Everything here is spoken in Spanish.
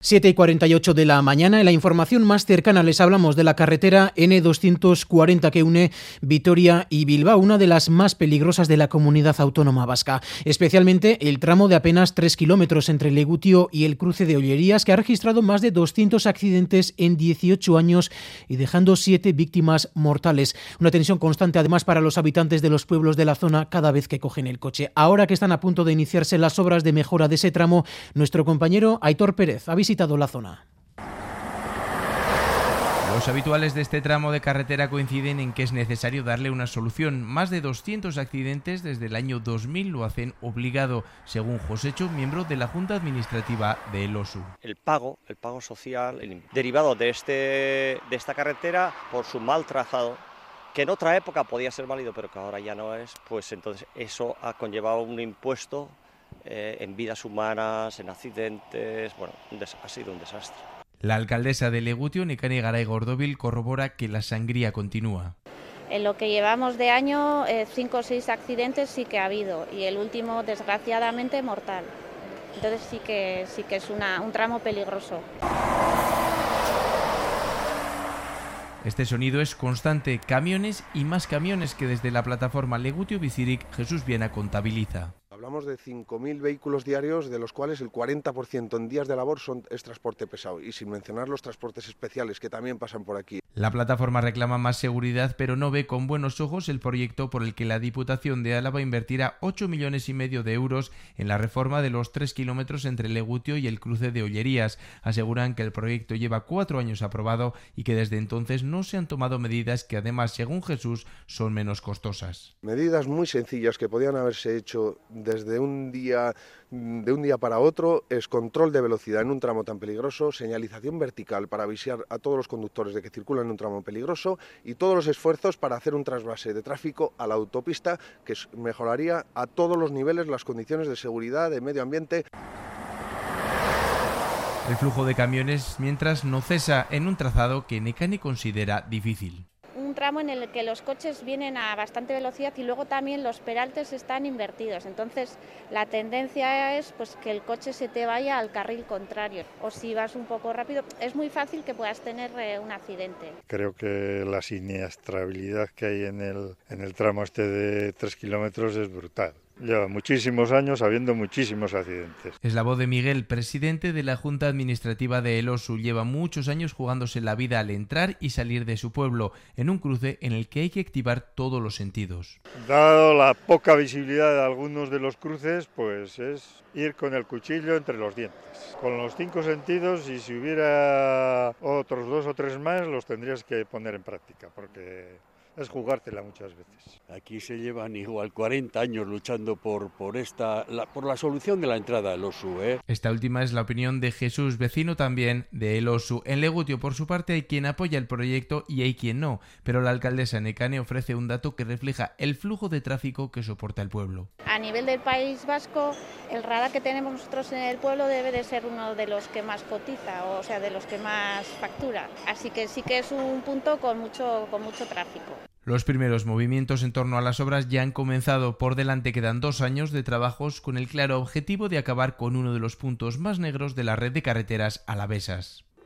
7:48 de la mañana. En la información más cercana les hablamos de la carretera N240 que une Vitoria y Bilbao, una de las más peligrosas de la comunidad autónoma vasca. Especialmente el tramo de apenas 3 kilómetros entre Legutio y el cruce de Ollerías, que ha registrado más de 200 accidentes en 18 años y dejando 7 víctimas mortales. Una tensión constante además para los habitantes de los pueblos de la zona cada vez que cogen el coche. Ahora que están a punto de iniciarse las obras de mejora de ese tramo, nuestro compañero Aitor Pérez ha visitado la zona. Los habituales de este tramo de carretera coinciden en que es necesario darle una solución. Más de 200 accidentes desde el año 2000 lo hacen obligado, según Josecho, miembro de la Junta Administrativa de Elosu. El pago social derivado de esta carretera por su mal trazado, que en otra época podía ser válido, pero que ahora ya no es, pues entonces eso ha conllevado un impuesto en vidas humanas, en accidentes. Bueno, ha sido un desastre. La alcaldesa de Legutio, Nekane Garay Gordóbil, corrobora que la sangría continúa. En lo que llevamos de año, 5 o 6 accidentes sí que ha habido, y el último, desgraciadamente, mortal. Entonces sí que es un tramo peligroso. Este sonido es constante, camiones y más camiones que desde la plataforma Legutio Bizirik Jesús Viena contabiliza. Hablamos de 5.000 vehículos diarios, de los cuales el 40% en días de labor es transporte pesado, y sin mencionar los transportes especiales que también pasan por aquí. La plataforma reclama más seguridad, pero no ve con buenos ojos el proyecto por el que la Diputación de Álava invertirá 8,5 millones de euros en la reforma de los 3 kilómetros entre Legutio y el cruce de Ollerías. Aseguran que el proyecto lleva 4 años aprobado y que desde entonces no se han tomado medidas que además, según Jesús, son menos costosas. Medidas muy sencillas que podían haberse hecho desde de un día para otro: es control de velocidad en un tramo tan peligroso, señalización vertical para avisar a todos los conductores de que circulan en un tramo peligroso, y todos los esfuerzos para hacer un trasvase de tráfico a la autopista que mejoraría a todos los niveles las condiciones de seguridad, de medio ambiente. El flujo de camiones, mientras, no cesa en un trazado que Nekane considera difícil. Un tramo en el que los coches vienen a bastante velocidad y luego también los peraltes están invertidos. Entonces la tendencia es pues que el coche se te vaya al carril contrario, o si vas un poco rápido es muy fácil que puedas tener un accidente. Creo que la siniestrabilidad que hay en el tramo este de 3 kilómetros es brutal. Lleva muchísimos años habiendo muchísimos accidentes. Es la voz de Miguel, presidente de la Junta Administrativa de Elosu. Lleva muchos años jugándose la vida al entrar y salir de su pueblo, en un cruce en el que hay que activar todos los sentidos. Dado la poca visibilidad de algunos de los cruces, pues es ir con el cuchillo entre los dientes. Con los 5 sentidos, y si hubiera otros 2 o 3 más, los tendrías que poner en práctica, porque es jugártela muchas veces. Aquí se llevan igual 40 años luchando por la solución de la entrada al Elosu. Esta última es la opinión de Jesús, vecino también de Elosu. En Legutio, por su parte, hay quien apoya el proyecto y hay quien no, pero la alcaldesa Nekane ofrece un dato que refleja el flujo de tráfico que soporta el pueblo. A nivel del País Vasco, el radar que tenemos nosotros en el pueblo debe de ser uno de los que más cotiza, o sea, de los que más factura. Así que sí que es un punto con mucho tráfico. Los primeros movimientos en torno a las obras ya han comenzado. Por delante quedan 2 años de trabajos con el claro objetivo de acabar con uno de los puntos más negros de la red de carreteras alavesas.